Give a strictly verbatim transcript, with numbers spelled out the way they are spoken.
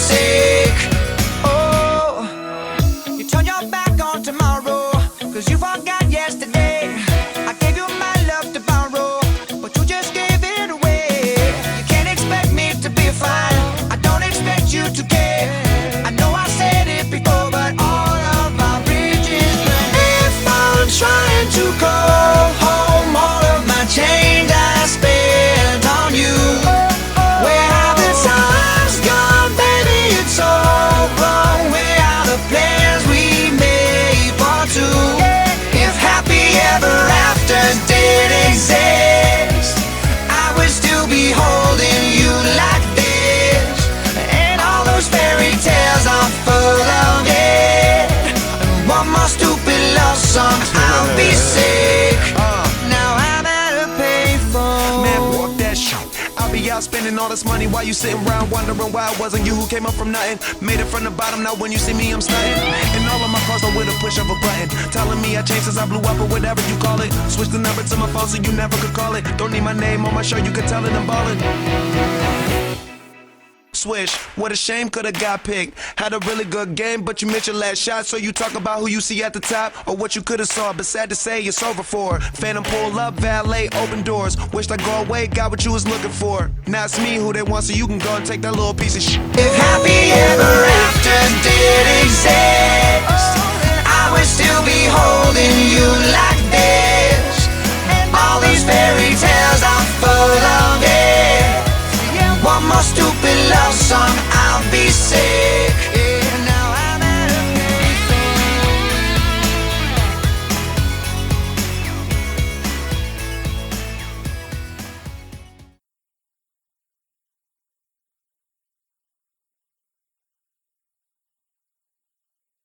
sick. Oh, you turn your back on tomorrow, cause you forgot yesterday. I gave you my love to borrow, but you just gave it away. You can't expect me to be fine, I don't expect you to care. I know I said it before, but all of our bridges burn. If I'm trying to go home, all of my change I spent on you. Where have the times gone, baby? It's all wrong. Where are the plans we made for two? If happy ever afters did exist, I would still be holding you like this. And all those fairy tales are full of it. And one more stupid love song, I'll be sick. Now I'm at a payphone. Man, walk that shit. I'll be out spending all this money while you sitting around wondering why it wasn't you who came up from nothing. Made it from the bottom, now when you see me I'm stunting. And all of my cars are with a push of a button, telling me I changed since I blew up or whatever you call it. Switch the number to my phone so you never could call it. Don't need my name on my shirt, you can tell it I'm ballin'. Swish, what a shame, could've got picked. Had a really good game, but you missed your last shot. So you talk about who you see at the top, or what you could've saw, but sad to say it's over for. Phantom pull up, valet, open doors. Wished I go away, got what you was looking for. Now it's me who they want, so you can go and take that little piece of shit. If happy ever afters did exist, I would still be holding you like this. All these fairy tales are full of it. One more stupid love song, I'll be sick.